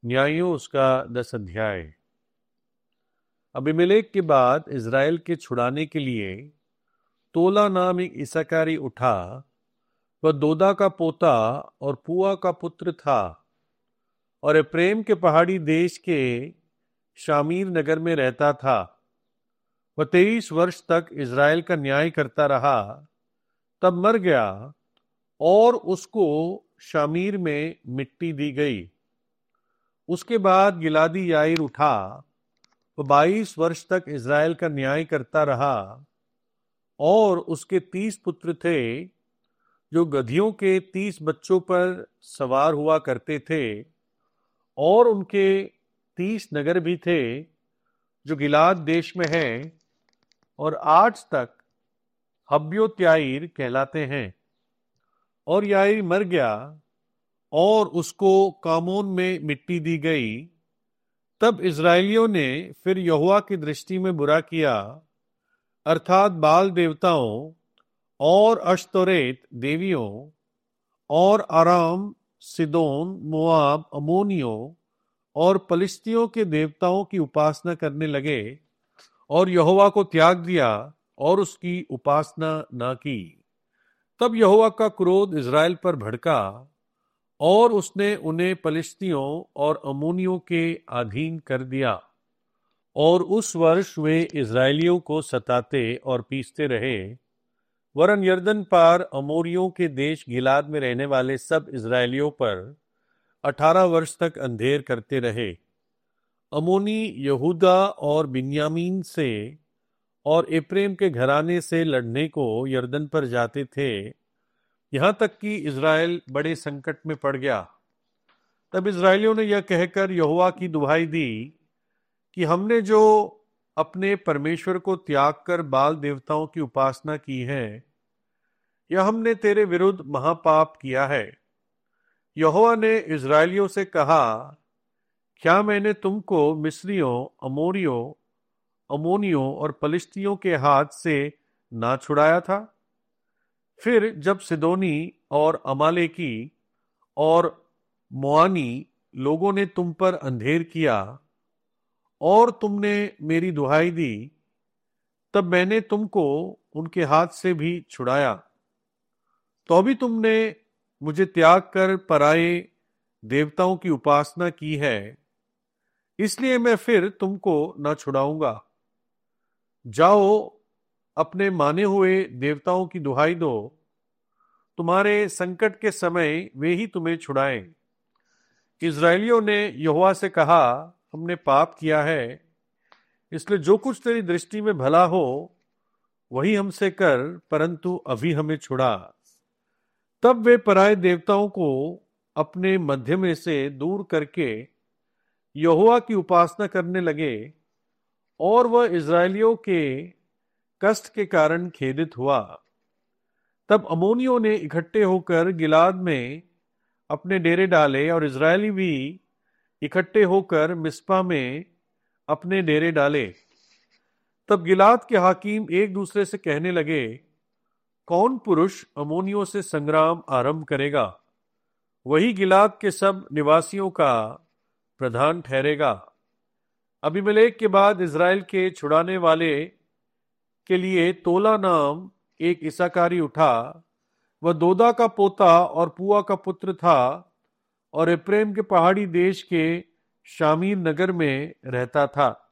न्यायों उसका 10 अध्याय। अबीमेलेक के बाद इज़राइल के छुड़ाने के लिए तोला नाम एक इस्साकारी उठा। वह दोदा का पोता और पुआ का पुत्र था और एप्रेम के पहाड़ी देश के शामीर नगर में रहता था। वह 23 वर्ष तक इज़राइल का न्याय करता रहा, तब मर गया और उसको शामीर में मिट्टी दी गई। उसके बाद गिलादी याईर उठा। वह 22 वर्ष तक इज़राइल का न्याय करता रहा और उसके 30 पुत्र थे जो गधियों के 30 बच्चों पर सवार हुआ करते थे, और उनके 30 नगर भी थे जो गिलाद देश में हैं और आज तक हब्योत्याईर कहलाते हैं। और याईर मर गया और उसको कामोन में मिट्टी दी गई। तब इज़राइलियों ने फिर यहोवा की दृष्टि में बुरा किया, अर्थात बाल देवताओं और अश्तोरेत देवियों और आराम, सिदोन, मोआब, अमोनियों और पलिश्तियों के देवताओं की उपासना करने लगे और यहोवा को त्याग दिया और उसकी उपासना न की। तब यहोवा का क्रोध इज़राइल पर भड़का और उसने उन्हें पलिश्तियों और अम्मोनियों के अधीन कर दिया। और उस वर्ष वे इज़राइलियों को सताते और पीसते रहे। वरन यरदन पार अमोरियों के देश गिलाद में रहने वाले सब इज़राइलियों पर 18 वर्ष तक अंधेर करते रहे। अमोनी यहूदा और बिन्यामीन से और एप्रेम के घराने से लड़ने को यरदन पर जाते थे, यहाँ तक कि इज़राइल बड़े संकट में पड़ गया। तब इज़राइलियों ने यह कहकर यहोवा की दुहाई दी कि हमने जो अपने परमेश्वर को त्याग कर बाल देवताओं की उपासना की है, यह हमने तेरे विरुद्ध महापाप किया है। यहोवा ने इज़राइलियों से कहा, क्या मैंने तुमको मिस्रियों, अमोरियों, अमोनियों और पलिश्तियों के हाथ से ना छुड़ाया था? फिर जब सिदोनी और अमालेकी और मोआनी लोगों ने तुम पर अंधेर किया और तुमने मेरी दुहाई दी, तब मैंने तुमको उनके हाथ से भी छुड़ाया। तो भी तुमने मुझे त्याग कर पराए देवताओं की उपासना की है, इसलिए मैं फिर तुमको न छुड़ाऊंगा। जाओ, अपने माने हुए देवताओं की दुहाई दो, तुम्हारे संकट के समय वे ही तुम्हें छुड़ाएं। इज़राइलियों ने यहोवा से कहा, हमने पाप किया है, इसलिए जो कुछ तेरी दृष्टि में भला हो वही हमसे कर, परंतु अभी हमें छुड़ा। तब वे पराए देवताओं को अपने मध्य में से दूर करके यहोवा की उपासना करने लगे, और वह इज़राइलियों के कष्ट के कारण खेदित हुआ। तब अमोनियों ने इकट्ठे होकर गिलाद में अपने डेरे डाले और इज़राइली भी इकट्ठे होकर मिस्पा में अपने डेरे डाले। तब गिलाद के हाकिम एक दूसरे से कहने लगे, कौन पुरुष अमोनियों से संग्राम आरंभ करेगा? वही गिलाद के सब निवासियों का प्रधान ठहरेगा। अबीमेलेक के बाद इज़राइल के छुड़ाने वाले के लिए तोला नाम एक इस्साकारी उठा। वह दोदा का पोता और पुआ का पुत्र था और एप्रेम के पहाड़ी देश के शामीर नगर में रहता था।